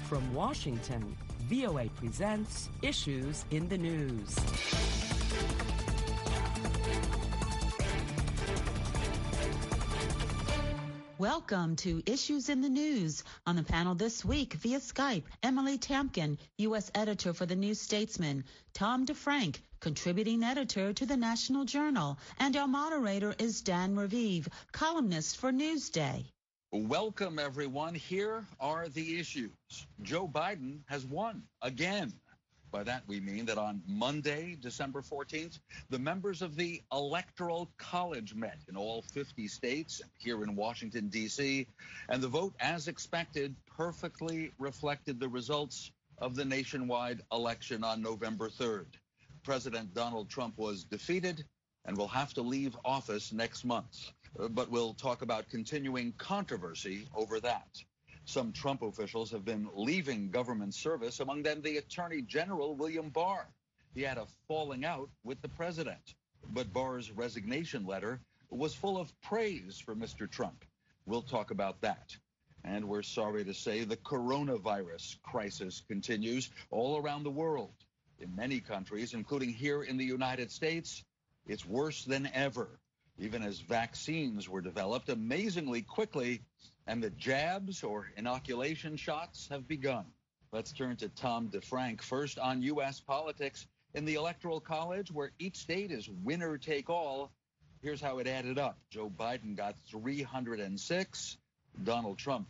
From Washington, VOA presents Issues in the News. Welcome to Issues in the News. On the panel this week via Skype, Emily Tamkin, U.S. editor for The New Statesman, Tom DeFrank, contributing editor to The National Journal, and our moderator is Dan Raviv, columnist for Newsday. Welcome, everyone. Here are the issues. Joe Biden has won again. By that, we mean that on Monday, December 14th, the members of the Electoral College met in all 50 states and here in Washington, D.C., and the vote, as expected, perfectly reflected the results of the nationwide election on November 3rd. President Donald Trump was defeated and will have to leave office next month. But we'll talk about continuing controversy over that. Some Trump officials have been leaving government service, among them the Attorney General, William Barr. He had a falling out with the president. But Barr's resignation letter was full of praise for Mr. Trump. We'll talk about that. And we're sorry to say the coronavirus crisis continues all around the world. In many countries, including here in the United States, it's worse than ever, even as vaccines were developed amazingly quickly and the jabs or inoculation shots have begun. Let's turn to Tom DeFrank first on U.S. politics. In the Electoral College, where each state is winner take all, here's how it added up. Joe Biden got 306, Donald Trump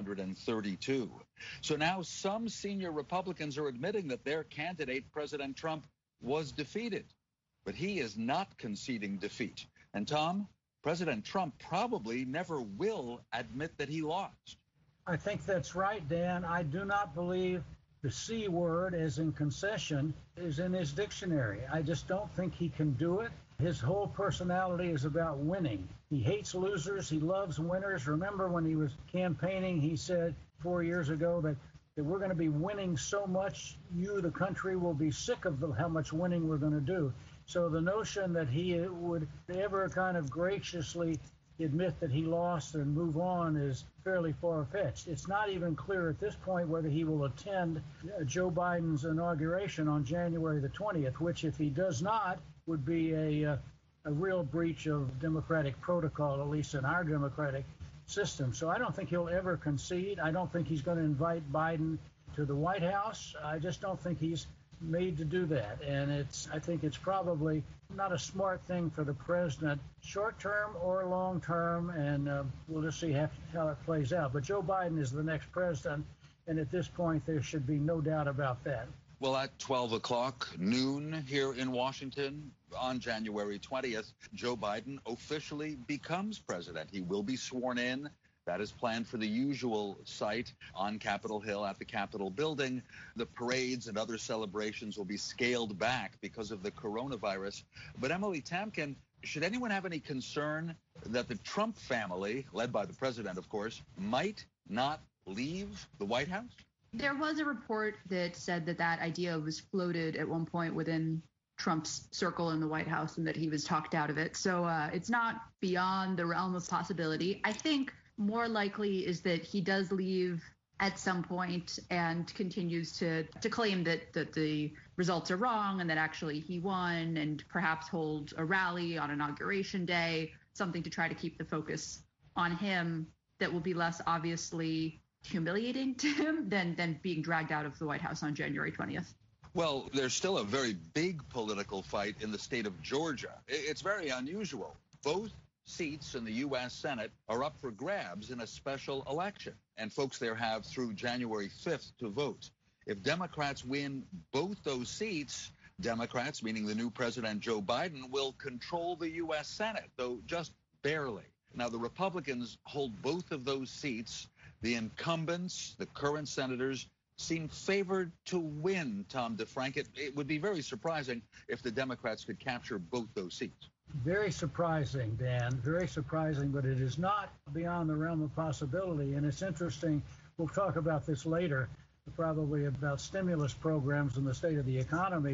232. So now some senior Republicans are admitting that their candidate, President Trump, was defeated. But he is not conceding defeat. And Tom, President Trump probably never will admit that he lost. I think that's right, Dan. I do not believe the C word, as in concession, is in his dictionary. I just don't think he can do it. His whole personality is about winning. He hates losers. He loves winners. Remember when he was campaigning, he said 4 years ago that we're going to be winning so much, the country, will be sick of how much winning we're going to do. So the notion that he would ever kind of graciously admit that he lost and move on is fairly far-fetched. It's not even clear at this point whether he will attend Joe Biden's inauguration on January the 20th, which, if he does not, would be a real breach of democratic protocol, at least in our democratic system. So I don't think he'll ever concede. I don't think he's going to invite Biden to the White House. I just don't think he's made to do that. And I think it's probably not a smart thing for the president, short term or long term, and we'll just see how it plays out. But Joe Biden is the next president, and at this point there should be no doubt about that. Well, at 12 o'clock noon here in Washington on January 20th, Joe Biden officially becomes president. He will be sworn in. That is planned for the usual site on Capitol Hill at the Capitol building. The parades and other celebrations will be scaled back because of the coronavirus. But Emily Tamkin, should anyone have any concern that the Trump family, led by the president, of course, might not leave the White House? There was a report that said that idea was floated at one point within Trump's circle in the White House and that he was talked out of it. So it's not beyond the realm of possibility. I think more likely is that he does leave at some point and continues to claim that the results are wrong and that actually he won, and perhaps hold a rally on Inauguration Day, something to try to keep the focus on him that will be less obviously humiliating to him than being dragged out of the White House on January 20th. Well, there's still a very big political fight in the state of Georgia. It's very unusual. Both seats in the U.S. Senate are up for grabs in a special election, and folks there have through January 5th to vote. If Democrats win both those seats, Democrats, meaning the new president Joe Biden, will control the U.S. Senate, though just barely. Now, the Republicans hold both of those seats. The incumbents, the current senators, seem favored to win, Tom DeFrank. It would be very surprising if the Democrats could capture both those seats. Very surprising, Dan, very surprising, but it is not beyond the realm of possibility. And it's interesting, we'll talk about this later, probably about stimulus programs and the state of the economy, but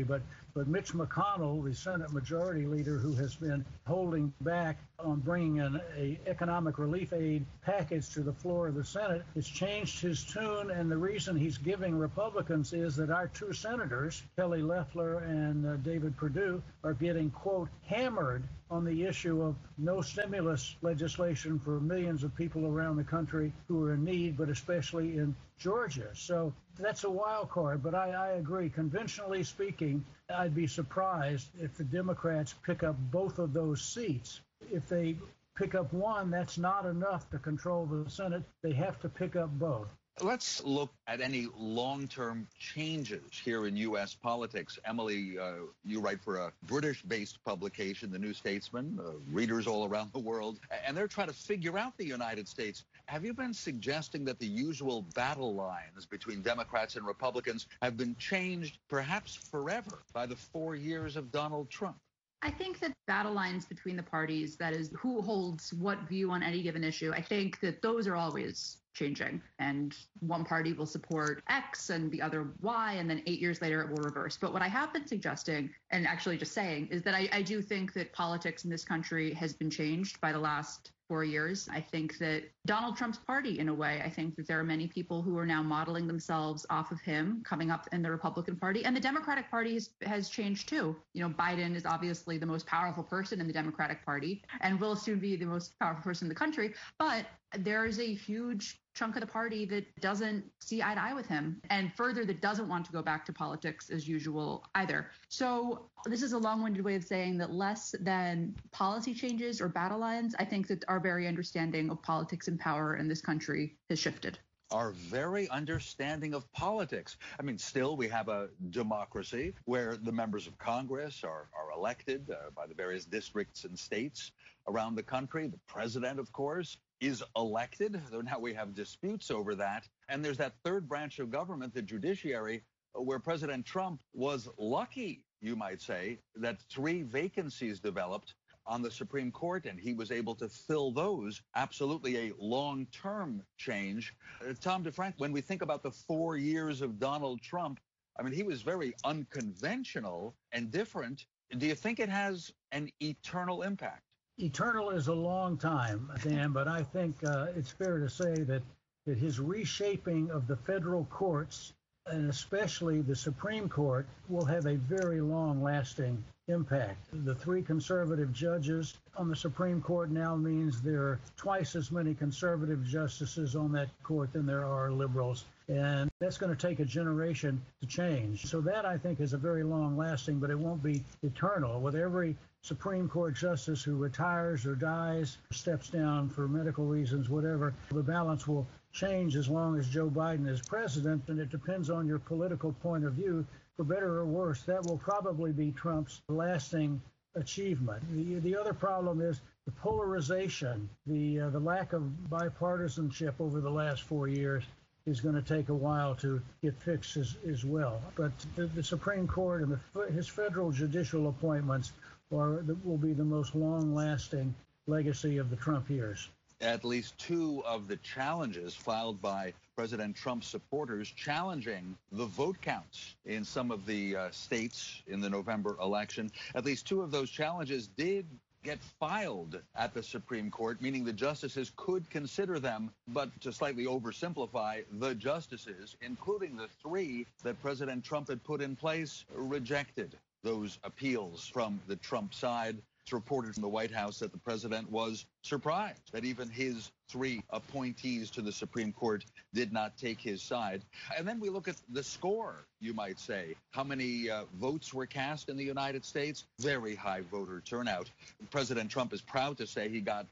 But Mitch McConnell, the Senate Majority Leader, who has been holding back on bringing an economic relief aid package to the floor of the Senate, has changed his tune. And the reason he's giving Republicans is that our two senators, Kelly Loeffler and David Perdue, are getting, quote, hammered on the issue of no stimulus legislation for millions of people around the country who are in need, but especially in Georgia. So that's a wild card. But I agree. Conventionally speaking, I'd be surprised if the Democrats pick up both of those seats. If they pick up one, that's not enough to control the Senate. They have to pick up both. Let's look at any long-term changes here in U.S. politics. Emily, you write for a British-based publication, The New Statesman, readers all around the world, and they're trying to figure out the United States. Have you been suggesting that the usual battle lines between Democrats and Republicans have been changed, perhaps forever, by the 4 years of Donald Trump? I think that battle lines between the parties, that is, who holds what view on any given issue, I think that those are always changing. And one party will support X and the other Y, and then 8 years later it will reverse. But what I have been suggesting, and actually just saying, is that I do think that politics in this country has been changed by the last 4 years. I think that Donald Trump's party, in a way, I think that there are many people who are now modeling themselves off of him coming up in the Republican Party. And the Democratic Party has changed too. You know, Biden is obviously the most powerful person in the Democratic Party and will soon be the most powerful person in the country. But there is a huge chunk of the party that doesn't see eye to eye with him, and further, that doesn't want to go back to politics as usual either. So this is a long-winded way of saying that less than policy changes or battle lines, I think that our very understanding of politics and power in this country has shifted. Our very understanding of politics. I mean, still, we have a democracy where the members of Congress are elected by the various districts and states around the country. The president, of course, is elected, though now we have disputes over that. And there's that third branch of government, the judiciary, where President Trump was lucky, you might say, that 3 vacancies developed on the Supreme Court, and he was able to fill those. Absolutely a long-term change. Tom DeFrank, when we think about the 4 years of Donald Trump, I mean, he was very unconventional and different. Do you think it has an eternal impact? Eternal is a long time, Dan, but I think it's fair to say that his reshaping of the federal courts, and especially the Supreme Court, will have a very long-lasting impact. The 3 conservative judges on the Supreme Court now means there are twice as many conservative justices on that court than there are liberals. And that's going to take a generation to change. So that, I think, is a very long-lasting, but it won't be eternal. With every Supreme Court justice who retires or dies, steps down for medical reasons, whatever, the balance will change as long as Joe Biden is president, and it depends on your political point of view. For better or worse, that will probably be Trump's lasting achievement. The other problem is the polarization, the lack of bipartisanship over the last 4 years is going to take a while to get fixed as well. But the Supreme Court and his federal judicial appointments will be the most long-lasting legacy of the Trump years. At least 2 of the challenges filed by President Trump's supporters challenging the vote counts in some of the states in the November election, at least 2 of those challenges did get filed at the Supreme Court, meaning the justices could consider them, but to slightly oversimplify, the justices, including the 3 that President Trump had put in place, rejected those appeals from the Trump side. It's reported from the White House that the president was surprised that even his 3 appointees to the Supreme Court did not take his side. And then we look at the score, you might say. How many votes were cast in the United States? Very high voter turnout. President Trump is proud to say he got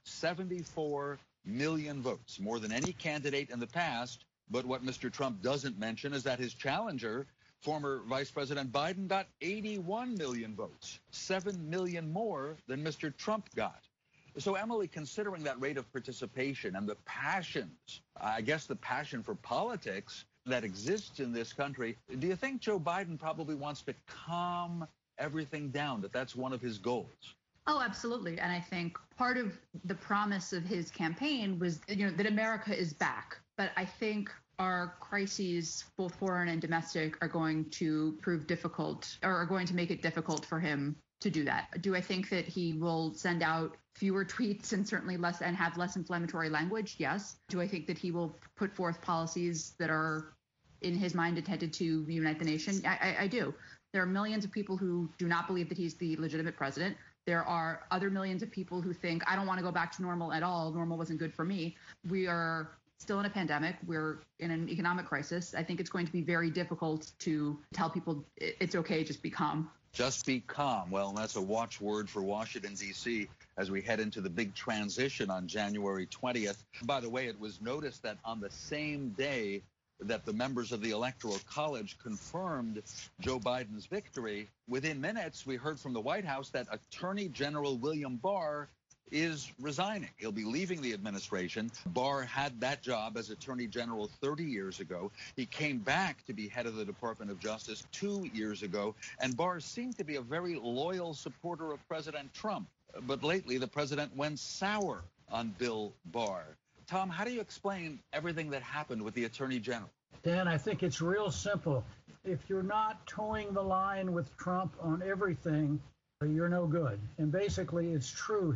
74 million votes, more than any candidate in the past. But what Mr. Trump doesn't mention is that his challenger, former Vice President Biden, got 81 million votes, 7 million more than Mr. Trump got. So, Emily, considering that rate of participation and the passions, I guess the passion for politics that exists in this country, do you think Joe Biden probably wants to calm everything down, that that's one of his goals? Oh, absolutely. And I think part of the promise of his campaign was, that America is back. But I think our crises, both foreign and domestic, are going to prove difficult, or are going to make it difficult for him to do that? Do I think that he will send out fewer tweets and certainly less and have less inflammatory language? Yes. Do I think that he will put forth policies that are in his mind intended to unite the nation? I do. There are millions of people who do not believe that he's the legitimate president. There are other millions of people who think, I don't want to go back to normal at all. Normal wasn't good for me. We are still in a pandemic. We're in an economic crisis. I think it's going to be very difficult to tell people it's okay, just be calm. Just be calm. Well, that's a watchword for Washington, D.C. as we head into the big transition on January 20th. By the way, it was noticed that on the same day that the members of the Electoral College confirmed Joe Biden's victory, within minutes, we heard from the White House that Attorney General William Barr is resigning. He'll be leaving the administration. Barr had that job as Attorney General 30 years ago. He came back to be head of the Department of Justice 2 years ago, and Barr seemed to be a very loyal supporter of President Trump. But lately, the president went sour on Bill Barr. Tom, how do you explain everything that happened with the Attorney General? Dan, I think it's real simple. If you're not towing the line with Trump on everything, you're no good. And basically, it's true.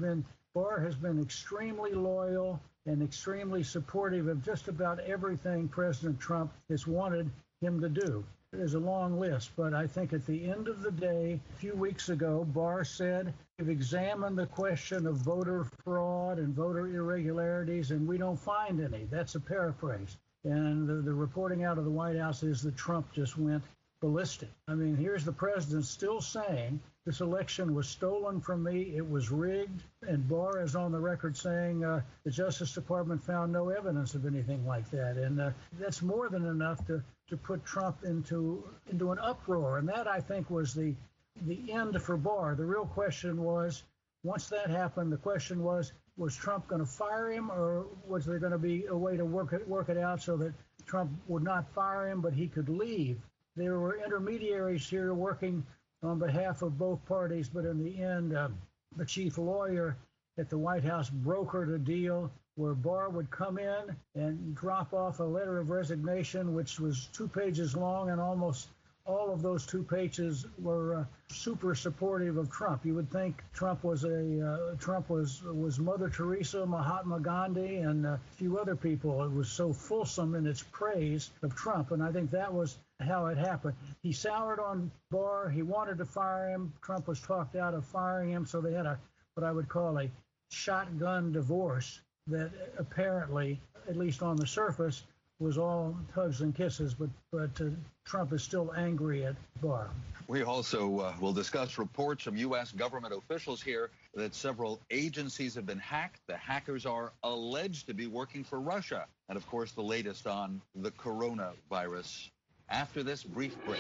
Barr has been extremely loyal and extremely supportive of just about everything President Trump has wanted him to do. There's a long list, but I think at the end of the day, a few weeks ago, Barr said, we've examined the question of voter fraud and voter irregularities, and we don't find any. That's a paraphrase. And the reporting out of the White House is that Trump just went ballistic. I mean, here's the president still saying this election was stolen from me, it was rigged, and Barr is on the record saying the Justice Department found no evidence of anything like that. And that's more than enough to put Trump into an uproar. And that, I think, was the end for Barr. The real question was, once that happened, the question was Trump going to fire him, or was there going to be a way to work it out so that Trump would not fire him, but he could leave? There were intermediaries here working on behalf of both parties, but in the end, the chief lawyer at the White House brokered a deal where Barr would come in and drop off a letter of resignation, which was 2 pages long, and almost all of those 2 pages were super supportive of Trump. You would think Trump was Mother Teresa, Mahatma Gandhi, and a few other people. It was so fulsome in its praise of Trump, and I think that was how it happened. He soured on Barr. He wanted to fire him. Trump was talked out of firing him, so they had what I would call a shotgun divorce that apparently, at least on the surface, was all hugs and kisses, but Trump is still angry at Barr. We also will discuss reports from U.S. government officials here that several agencies have been hacked. The hackers are alleged to be working for Russia. And, of course, the latest on the coronavirus. After this brief break.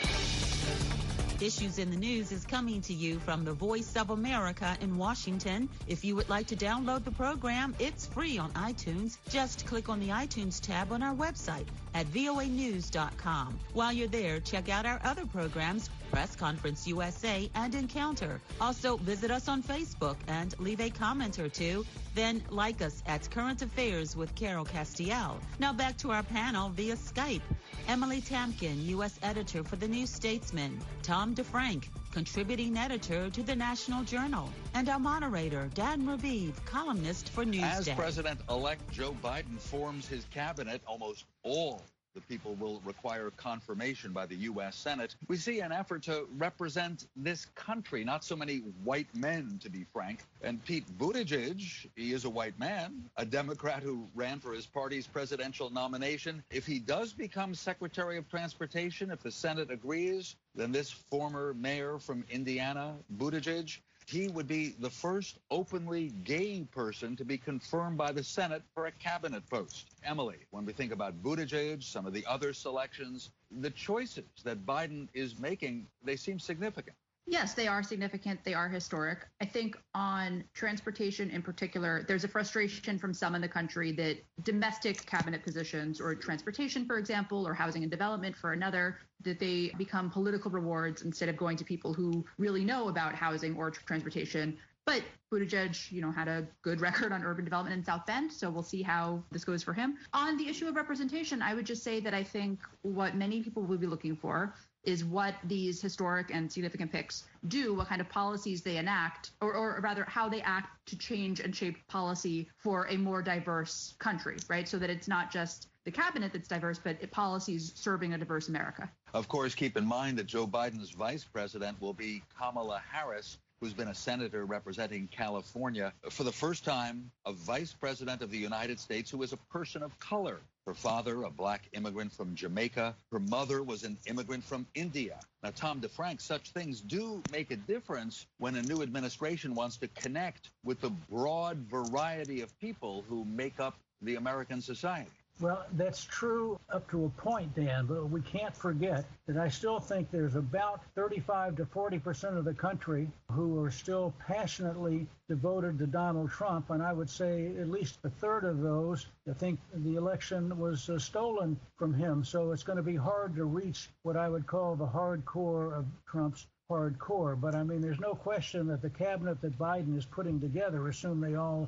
Issues in the News is coming to you from the Voice of America in Washington. If you would like to download the program, it's free on iTunes. Just click on the iTunes tab on our website at voanews.com. While you're there, check out our other programs, Press Conference USA and Encounter. Also, visit us on Facebook and leave a comment or two. Then like us at Current Affairs with Carol Castiel. Now back to our panel via Skype. Emily Tamkin, U.S. editor for The New Statesman. Tom DeFrank, contributing editor to The National Journal. And our moderator, Dan Raviv, columnist for Newsday. As President-elect Joe Biden forms his cabinet, almost all the people will require confirmation by the U.S. Senate. We see an effort to represent this country, not so many white men, to be frank. And Pete Buttigieg, he is a white man, a Democrat who ran for his party's presidential nomination. If he does become Secretary of Transportation, if the Senate agrees, then this former mayor from Indiana, Buttigieg, he would be the first openly gay person to be confirmed by the Senate for a cabinet post. Emily, when we think about Buttigieg, some of the other selections, the choices that Biden is making, they seem significant. Yes, they are significant. They are historic. I think on transportation in particular, there's a frustration from some in the country that domestic cabinet positions, or transportation, for example, or housing and development for another, that they become political rewards instead of going to people who really know about housing or transportation. But Buttigieg, had a good record on urban development in South Bend, so we'll see how this goes for him. On the issue of representation, I would just say that I think what many people will be looking for is what these historic and significant picks do, what kind of policies they enact, or rather how they act to change and shape policy for a more diverse country, right? So that it's not just the cabinet that's diverse, but policies serving a diverse America. Of course, keep in mind that Joe Biden's vice president will be Kamala Harris, who's been a senator representing California. For the first time, a vice president of the United States who is a person of color. Her father, a black immigrant from Jamaica. Her mother was an immigrant from India. Now, Tom DeFrank, such things do make a difference when a new administration wants to connect with the broad variety of people who make up the American society. Well, that's true up to a point, Dan, but we can't forget that I still think there's about 35 to 40% of the country who are still passionately devoted to Donald Trump, and I would say at least a third of those think the election was stolen from him. So it's going to be hard to reach what I would call the hardcore of Trump's hardcore. But I mean, there's no question that the cabinet that Biden is putting together, assuming they all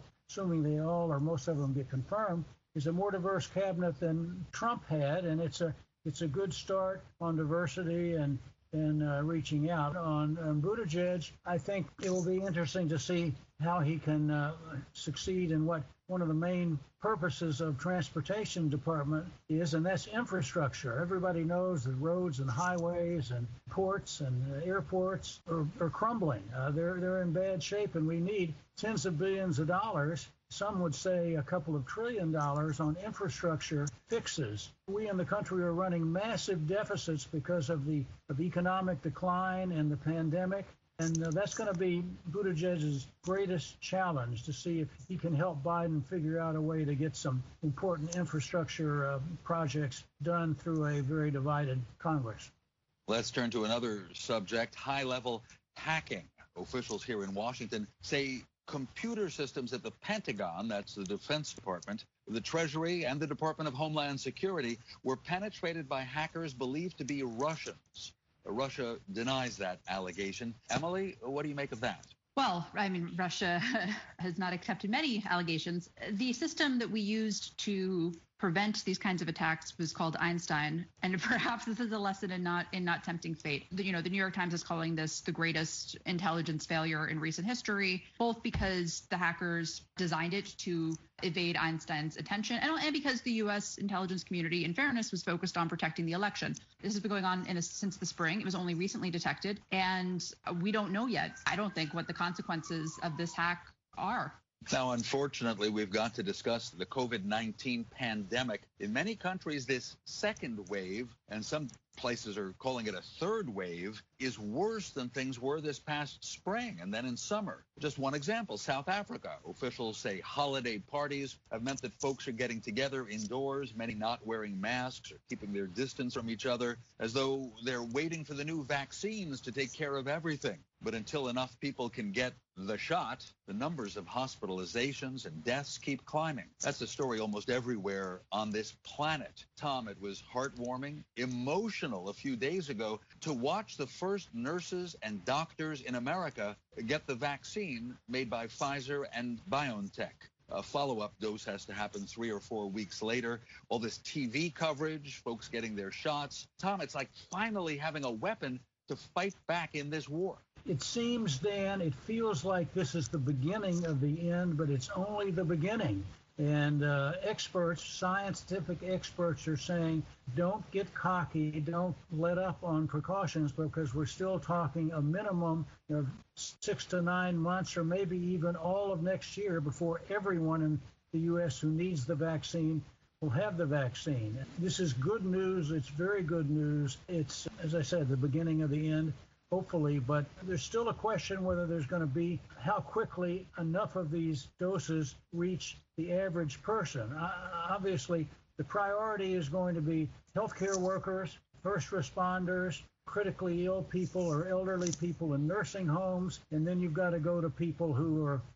or most of them get confirmed, is a more diverse cabinet than Trump had, and it's a good start on diversity and reaching out. On Buttigieg, I think it will be interesting to see how he can succeed in what one of the main purposes of transportation department is, and that's infrastructure. Everybody knows that roads and highways and ports and airports are crumbling. They're in bad shape, and we need tens of billions of dollars. Some would say a couple of $1 trillion on infrastructure fixes. We in the country are running massive deficits because of the economic decline and the pandemic. And that's going to be Buttigieg's greatest challenge, to see if he can help Biden figure out a way to get some important infrastructure projects done through a very divided Congress. Let's turn to another subject, high-level hacking. Officials here in Washington say computer systems at the Pentagon, that's the Defense Department, the Treasury, and the Department of Homeland Security were penetrated by hackers believed to be Russians. Russia denies that allegation. Emily, what do you make of that? Well, I mean, Russia has not accepted many allegations. The system that we used to prevent these kinds of attacks was called Einstein, and perhaps this is a lesson in not tempting fate. The New York Times is calling this the greatest intelligence failure in recent history, both because the hackers designed it to evade Einstein's attention, and because the U.S. intelligence community, in fairness, was focused on protecting the election. This has been going on since the spring. It was only recently detected, and we don't know yet, I don't think, what the consequences of this hack are. Now, unfortunately, we've got to discuss the COVID-19 pandemic. In many countries, this second wave, and some places are calling it a third wave, is worse than things were this past spring and then in summer. Just one example, South Africa. Officials say holiday parties have meant that folks are getting together indoors, many not wearing masks or keeping their distance from each other, as though they're waiting for the new vaccines to take care of everything. But until enough people can get the shot, the numbers of hospitalizations and deaths keep climbing. That's a story almost everywhere on this planet. Tom, it was heartwarming, emotional a few days ago to watch the first nurses and doctors in America get the vaccine made by Pfizer and BioNTech. A follow-up dose has to happen 3 or 4 weeks later. All this TV coverage, folks getting their shots. Tom, it's like finally having a weapon to fight back in this war. It seems, Dan, it feels like this is the beginning of the end, but it's only the beginning. And experts, scientific experts, are saying don't get cocky, don't let up on precautions, because we're still talking a minimum of 6 to 9 months or maybe even all of next year before everyone in the U.S. who needs the vaccine will have the vaccine. This is good news. It's very good news. It's, as I said, the beginning of the end, hopefully, but there's still a question whether there's going to be how quickly enough of these doses reach the average person. Obviously, the priority is going to be healthcare workers, first responders, critically ill people or elderly people in nursing homes, and then you've got to go to people who are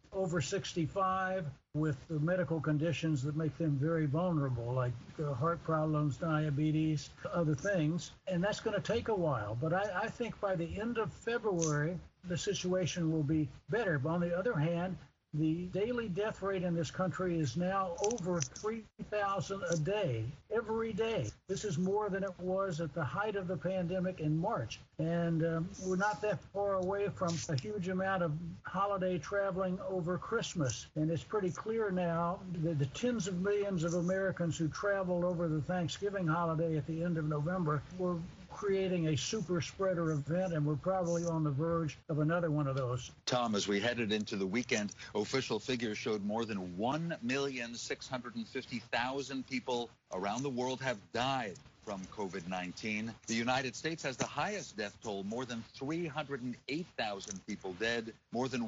over 65 with the medical conditions that make them very vulnerable, like heart problems, diabetes, other things. And that's going to take a while. But I think by the end of February, the situation will be better. But on the other hand, the daily death rate in this country is now over 3,000 a day, every day. This is more than it was at the height of the pandemic in March. And we're not that far away from a huge amount of holiday traveling over Christmas. And it's pretty clear now that the tens of millions of Americans who traveled over the Thanksgiving holiday at the end of November were creating a super spreader event, and we're probably on the verge of another one of those. Tom, as we headed into the weekend, official figures showed more than 1,650,000 people around the world have died from COVID-19. The United States has the highest death toll, more than 308,000 people dead, more than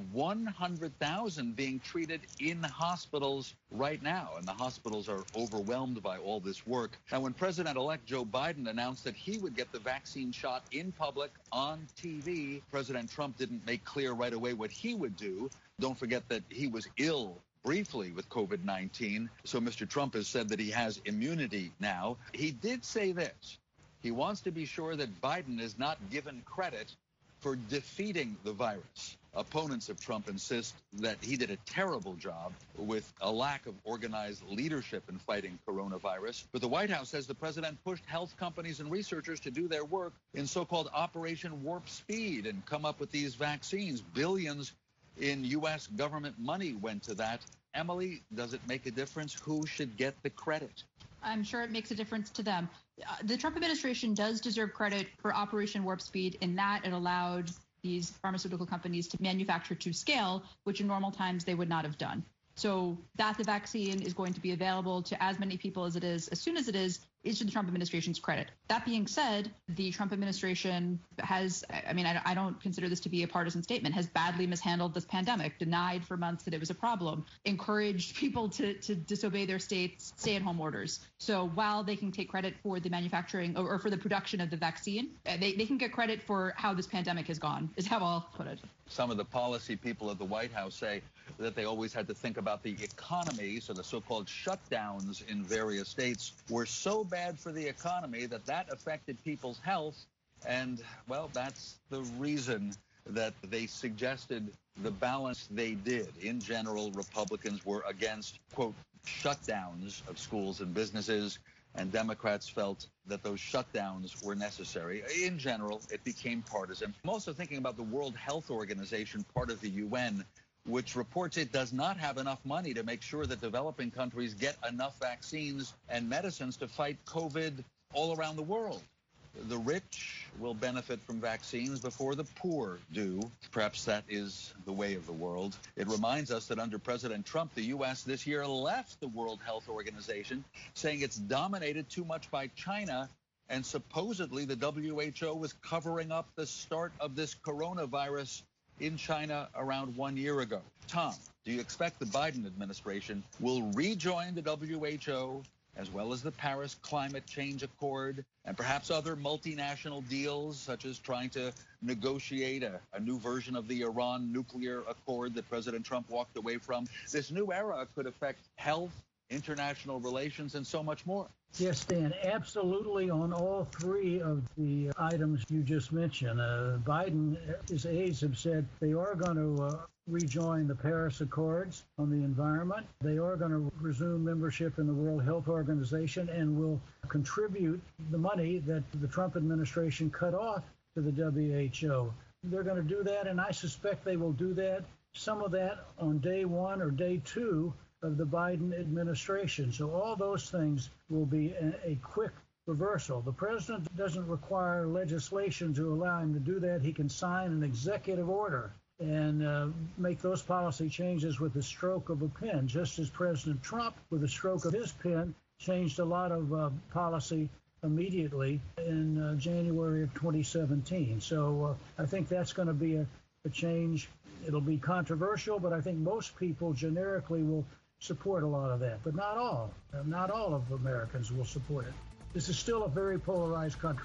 100,000 being treated in hospitals right now. And the hospitals are overwhelmed by all this work. Now, when President-elect Joe Biden announced that he would get the vaccine shot in public on TV, President Trump didn't make clear right away what he would do. Don't forget that he was ill briefly with COVID-19. So Mr. Trump has said that he has immunity now. He did say this. He wants to be sure that Biden is not given credit for defeating the virus. Opponents of Trump insist that he did a terrible job with a lack of organized leadership in fighting coronavirus. But the White House says the president pushed health companies and researchers to do their work in so-called Operation Warp Speed and come up with these vaccines. Billions in U.S. government money went to that. Emily, does it make a difference? Who should get the credit? I'm sure it makes a difference to them. The Trump administration does deserve credit for Operation Warp Speed in that it allowed these pharmaceutical companies to manufacture to scale, which in normal times they would not have done. So that the vaccine is going to be available to as many people as it is, as soon as it is to the Trump administration's credit. That being said, the Trump administration has, I don't consider this to be a partisan statement, has badly mishandled this pandemic, denied for months that it was a problem, encouraged people to disobey their state's stay-at-home orders. So while they can take credit for the manufacturing or for the production of the vaccine, they can get credit for how this pandemic has gone, is how I'll put it. Some of the policy people at the White House say that they always had to think about the economy, so the so-called shutdowns in various states were so bad for the economy that affected people's health. And, well, that's the reason that they suggested the balance they did. In general, Republicans were against, quote, shutdowns of schools and businesses, and Democrats felt that those shutdowns were necessary. In general, it became partisan. I'm also thinking about the World Health Organization, part of the UN, which reports it does not have enough money to make sure that developing countries get enough vaccines and medicines to fight COVID all around the world. The rich will benefit from vaccines before the poor do. Perhaps that is the way of the world. It reminds us that under President Trump, the U.S. this year left the World Health Organization, saying it's dominated too much by China, and supposedly the WHO was covering up the start of this coronavirus in China around 1 year ago. Tom, do you expect the Biden administration will rejoin the WHO, as well as the Paris Climate Change Accord, and perhaps other multinational deals, such as trying to negotiate a new version of the Iran nuclear accord that President Trump walked away from? This new era could affect health, international relations, and so much more. Yes, Dan, absolutely on all three of the items you just mentioned. Biden, his aides have said they are going to rejoin the Paris Accords on the environment. They are going to resume membership in the World Health Organization and will contribute the money that the Trump administration cut off to the WHO. They're going to do that, and I suspect they will do that, some of that on day one or day two of the Biden administration. So all those things will be a quick reversal. The president doesn't require legislation to allow him to do that. He can sign an executive order and make those policy changes with the stroke of a pen, just as President Trump, with the stroke of his pen, changed a lot of policy immediately in January of 2017. So I think that's going to be a change. It'll be controversial, but I think most people generically will support a lot of that, but not all. Not all of Americans will support it. This is still a very polarized country.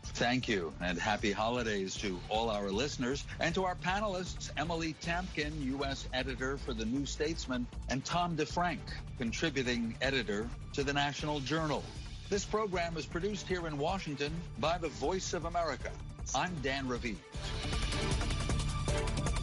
Thank you, and happy holidays to all our listeners and to our panelists, Emily Tamkin, U.S. editor for The New Statesman, and Tom DeFrank, contributing editor to the National Journal. This program is produced here in Washington by the Voice of America. I'm Dan Raviv.